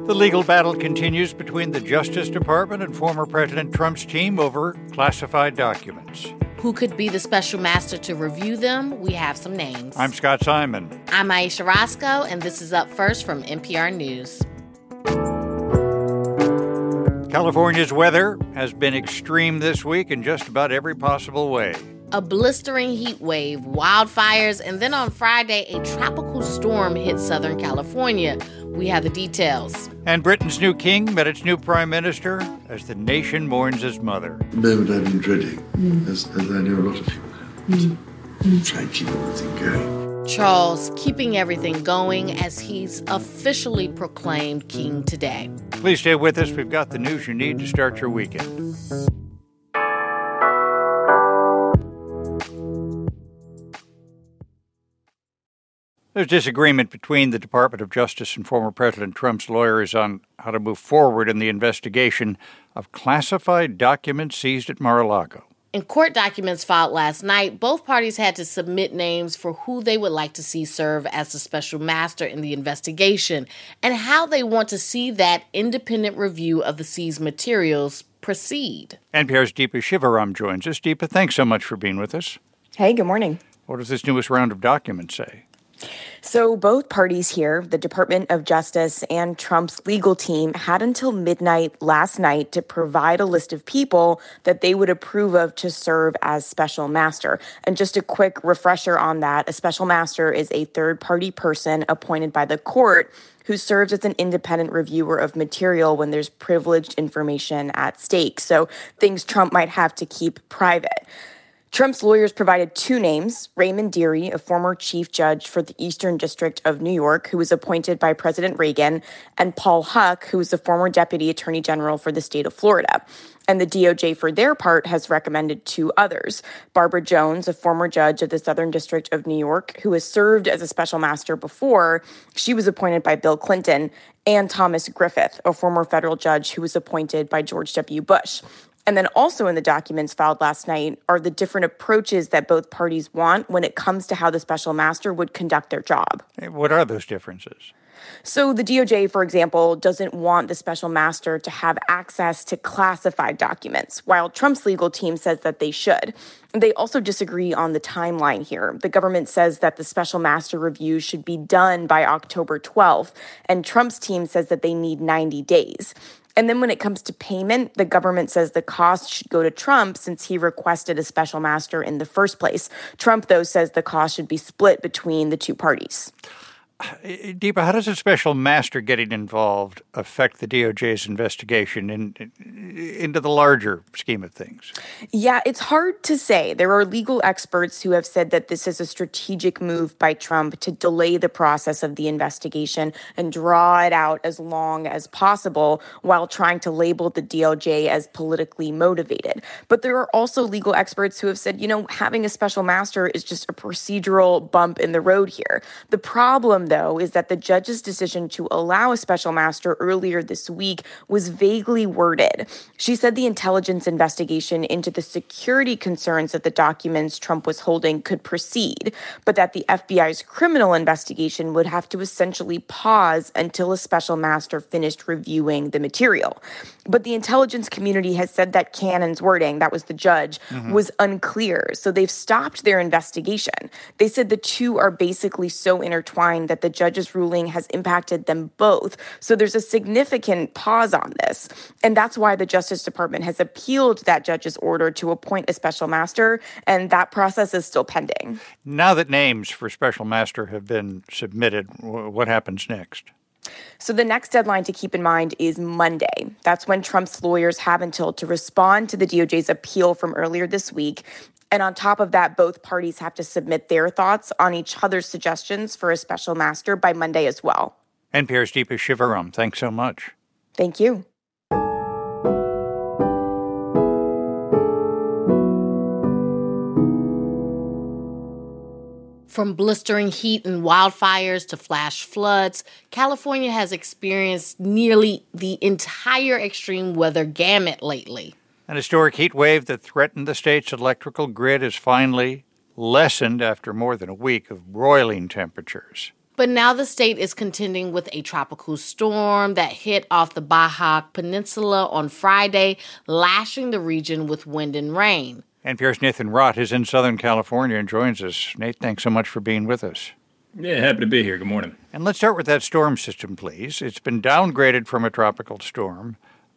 The legal battle continues between the Justice Department and former President Trump's team over classified documents. Who could be the special master to review them? We have some names. I'm Scott Simon. I'm Aisha Roscoe, and this is Up First from NPR News. California's weather has been extreme this week in just about every possible way. A blistering heat wave, wildfires, and then on Friday, a tropical storm hit Southern California. We have the details. And Britain's new king met its new prime minister as the nation mourns his mother. The moment I've been dreading, as I know a lot of people have. Try and keep everything going. Charles keeping everything going as he's officially proclaimed king today. Please stay with us. We've got the news you need to start your weekend. There's disagreement between the Department of Justice and former President Trump's lawyers on how to move forward in the investigation of classified documents seized at Mar-a-Lago. In court documents filed last night, both parties had to submit names for who they would like to see serve as the special master in the investigation and how they want to see that independent review of the seized materials proceed. NPR's Deepa Shivaram joins us. Deepa, thanks so much for being with us. Hey, good morning. What does this newest round of documents say? So both parties here, the Department of Justice and Trump's legal team, had until midnight last night to provide a list of people that they would approve of to serve as special master. And just a quick refresher on that, a special master is a third-party person appointed by the court who serves as an independent reviewer of material when there's privileged information at stake. So things Trump might have to keep private. Trump's lawyers provided two names, Raymond Dearie, a former chief judge for the Eastern District of New York, who was appointed by President Reagan, and Paul Huck, who was the former deputy attorney general for the state of Florida. And the DOJ, for their part, has recommended two others, Barbara Jones, a former judge of the Southern District of New York, who has served as a special master before. She was appointed by Bill Clinton, and Thomas Griffith, a former federal judge who was appointed by George W. Bush. And then also in the documents filed last night are the different approaches that both parties want when it comes to how the special master would conduct their job. What are those differences? So the DOJ, for example, doesn't want the special master to have access to classified documents, while Trump's legal team says that they should. They also disagree on the timeline here. The government says that the special master review should be done by October 12th, and Trump's team says that they need 90 days. And then when it comes to payment, the government says the cost should go to Trump since he requested a special master in the first place. Trump, though, says the cost should be split between the two parties. Deepa, how does a special master getting involved affect the DOJ's investigation into the larger scheme of things? Yeah, it's hard to say. There are legal experts who have said that this is a strategic move by Trump to delay the process of the investigation and draw it out as long as possible while trying to label the DOJ as politically motivated. But there are also legal experts who have said, having a special master is just a procedural bump in the road here. The problem, though, is that the judge's decision to allow a special master earlier this week was vaguely worded. She said the intelligence investigation into the security concerns that the documents Trump was holding could proceed, but that the FBI's criminal investigation would have to essentially pause until a special master finished reviewing the material. But the intelligence community has said that Cannon's wording, that was the judge, was unclear. So they've stopped their investigation. They said the two are basically so intertwined that the judge's ruling has impacted them both. So there's a significant pause on this. And that's why the Justice Department has appealed that judge's order to appoint a special master, and that process is still pending. Now that names for special master have been submitted, what happens next? So the next deadline to keep in mind is Monday. That's when Trump's lawyers have until to respond to the DOJ's appeal from earlier this week. And on top of that, both parties have to submit their thoughts on each other's suggestions for a special master by Monday as well. NPR's Deepa Shivaram, thanks so much. Thank you. From blistering heat and wildfires to flash floods, California has experienced nearly the entire extreme weather gamut lately. An historic heat wave that threatened the state's electrical grid has finally lessened after more than a week of broiling temperatures. But now the state is contending with a tropical storm that hit off the Baja Peninsula on Friday, lashing the region with wind and rain. NPR's Nathan Rott is in Southern California and joins us. Nate, thanks so much for being with us. Yeah, happy to be here. Good morning. And let's start with that storm system, please. It's been downgraded from a tropical storm.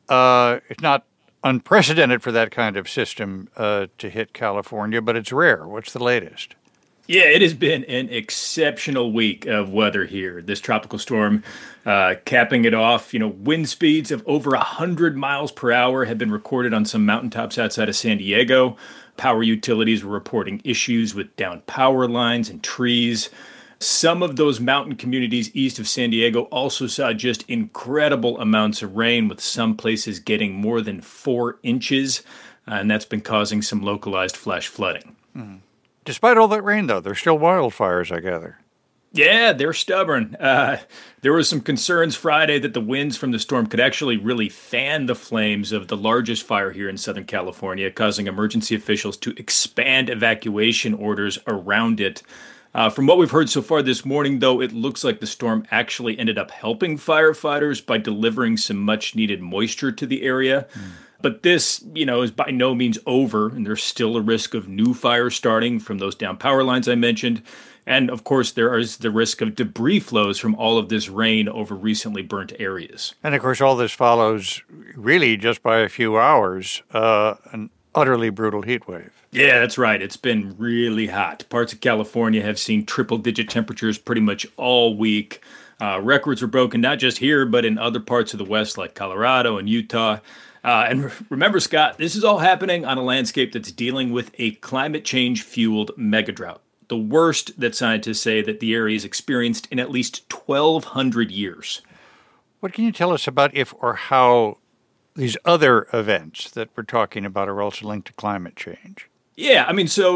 It's not unprecedented for that kind of system to hit California, but it's rare. What's the latest? Yeah, it has been an exceptional week of weather here. This tropical storm capping it off. Wind speeds of over 100 miles per hour have been recorded on some mountaintops outside of San Diego. Power utilities were reporting issues with downed power lines and trees. Some of those mountain communities east of San Diego also saw just incredible amounts of rain, with some places getting more than 4 inches, and that's been causing some localized flash flooding. Mm. Despite all that rain, though, there's still wildfires, I gather. Yeah, they're stubborn. There was some concerns Friday that the winds from the storm could actually really fan the flames of the largest fire here in Southern California, causing emergency officials to expand evacuation orders around it. From what we've heard so far this morning, though, it looks like the storm actually ended up helping firefighters by delivering some much-needed moisture to the area. But this, is by no means over, and there's still a risk of new fires starting from those down power lines I mentioned. And, of course, there is the risk of debris flows from all of this rain over recently burnt areas. And, of course, all this follows really just by a few hours, an utterly brutal heat wave. Yeah, that's right. It's been really hot. Parts of California have seen triple-digit temperatures pretty much all week. Records were broken not just here, but in other parts of the West like Colorado and Utah. And remember, Scott, this is all happening on a landscape that's dealing with a climate change-fueled megadrought, the worst that scientists say that the area has experienced in at least 1,200 years. What can you tell us about if or how these other events that we're talking about are also linked to climate change? Yeah,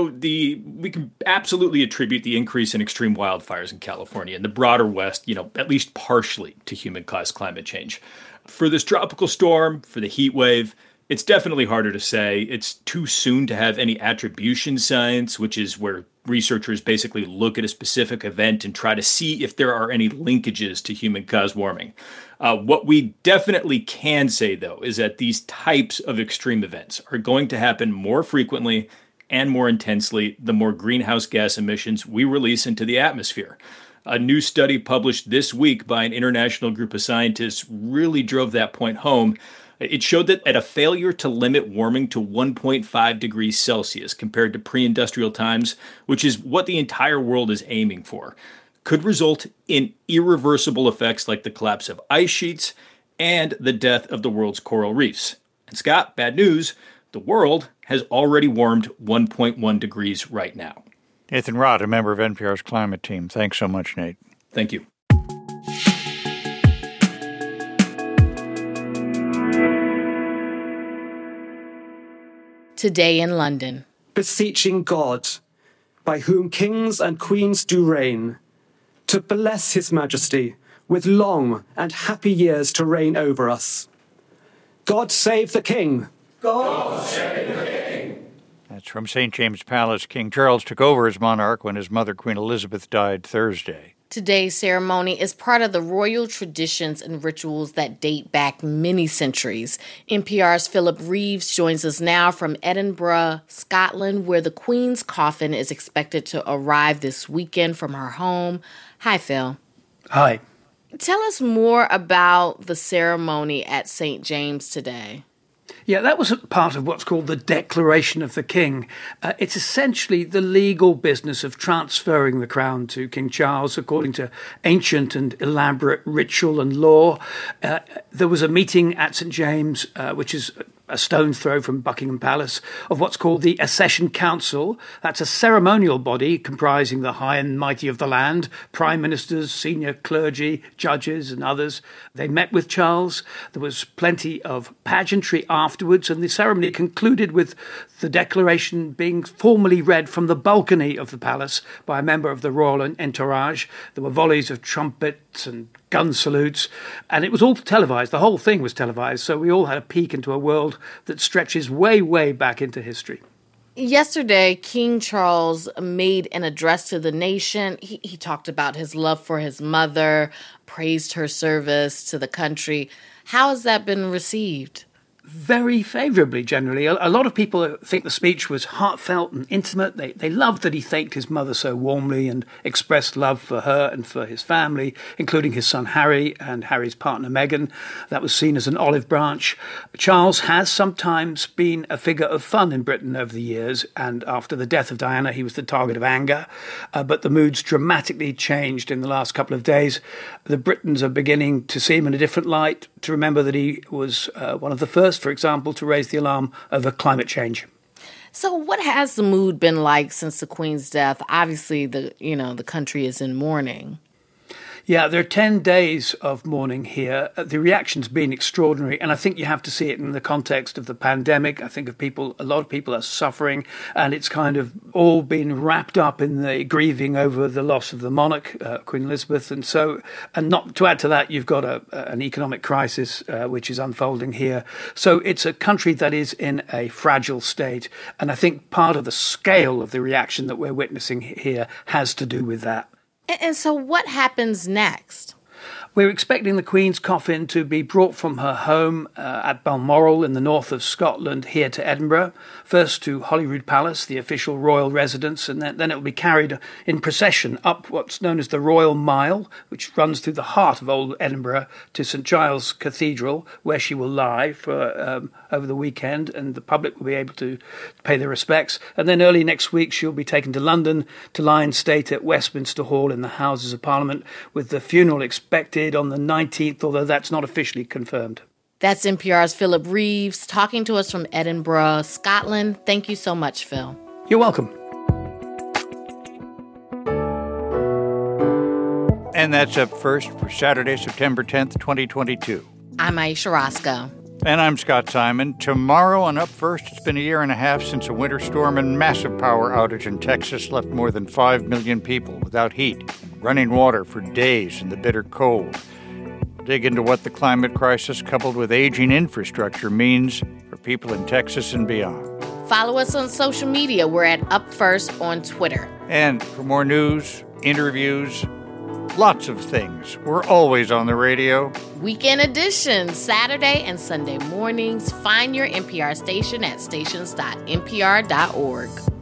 we can absolutely attribute the increase in extreme wildfires in California and the broader West, at least partially to human-caused climate change. For this tropical storm, for the heat wave, it's definitely harder to say. It's too soon to have any attribution science, which is where researchers basically look at a specific event and try to see if there are any linkages to human-caused warming. What we definitely can say, though, is that these types of extreme events are going to happen more frequently and more intensely the more greenhouse gas emissions we release into the atmosphere. A new study published this week by an international group of scientists really drove that point home. It showed that at a failure to limit warming to 1.5 degrees Celsius compared to pre-industrial times, which is what the entire world is aiming for, could result in irreversible effects like the collapse of ice sheets and the death of the world's coral reefs. And Scott, bad news, the world has already warmed 1.1 degrees right now. Nathan Rott, a member of NPR's climate team. Thanks so much, Nate. Thank you. Today in London. Beseeching God, by whom kings and queens do reign, to bless his majesty with long and happy years to reign over us. God save the king. God save the king. That's from St. James Palace. King Charles took over as monarch when his mother, Queen Elizabeth, died Thursday. Today's ceremony is part of the royal traditions and rituals that date back many centuries. NPR's Philip Reeves joins us now from Edinburgh, Scotland, where the Queen's coffin is expected to arrive this weekend from her home. Hi, Phil. Hi. Tell us more about the ceremony at St. James today. Yeah, that was part of what's called the Declaration of the King. It's essentially the legal business of transferring the crown to King Charles according to ancient and elaborate ritual and law. There was a meeting at St. James, which is a stone's throw from Buckingham Palace, of what's called the Accession Council. That's a ceremonial body comprising the high and mighty of the land, prime ministers, senior clergy, judges and others. They met with Charles. There was plenty of pageantry afterwards, and the ceremony concluded with the declaration being formally read from the balcony of the palace by a member of the royal entourage. There were volleys of trumpets and gun salutes, and it was all televised. The whole thing was televised, so we all had a peek into a world that stretches way, way back into history. Yesterday, King Charles made an address to the nation. He talked about his love for his mother, praised her service to the country. How has that been received? Very favourably, generally. A lot of people think the speech was heartfelt and intimate. They loved that he thanked his mother so warmly and expressed love for her and for his family, including his son Harry and Harry's partner Meghan. That was seen as an olive branch. Charles has sometimes been a figure of fun in Britain over the years, and after the death of Diana, he was the target of anger. But the mood's dramatically changed in the last couple of days. The Britons are beginning to see him in a different light, to remember that he was one of the first, for example, to raise the alarm over climate change. So what has the mood been like since the Queen's death? Obviously, the country is in mourning. Yeah, there are 10 days of mourning here. The reaction's been extraordinary, and I think you have to see it in the context of the pandemic. I think a lot of people are suffering, and it's kind of all been wrapped up in the grieving over the loss of the monarch, Queen Elizabeth. And not to add to that, you've got an economic crisis which is unfolding here. So it's a country that is in a fragile state, and I think part of the scale of the reaction that we're witnessing here has to do with that. And so what happens next? We're expecting the Queen's coffin to be brought from her home at Balmoral in the north of Scotland here to Edinburgh, first to Holyrood Palace, the official royal residence, and then it will be carried in procession up what's known as the Royal Mile, which runs through the heart of old Edinburgh to St Giles Cathedral, where she will lie for over the weekend, and the public will be able to pay their respects. And then early next week, she'll be taken to London to lie in state at Westminster Hall in the Houses of Parliament, with the funeral expected on the 19th, although that's not officially confirmed. That's NPR's Philip Reeves talking to us from Edinburgh, Scotland. Thank you so much, Phil. You're welcome. And that's Up First for Saturday, September 10th, 2022. I'm Aisha Roscoe. And I'm Scott Simon. Tomorrow on Up First, it's been a year and a half since a winter storm and massive power outage in Texas left more than 5 million people without heat, running water for days in the bitter cold. We'll dig into what the climate crisis coupled with aging infrastructure means for people in Texas and beyond. Follow us on social media. We're at Up First on Twitter. And for more news, interviews, lots of things, we're always on the radio. Weekend edition, Saturday and Sunday mornings. Find your NPR station at stations.npr.org.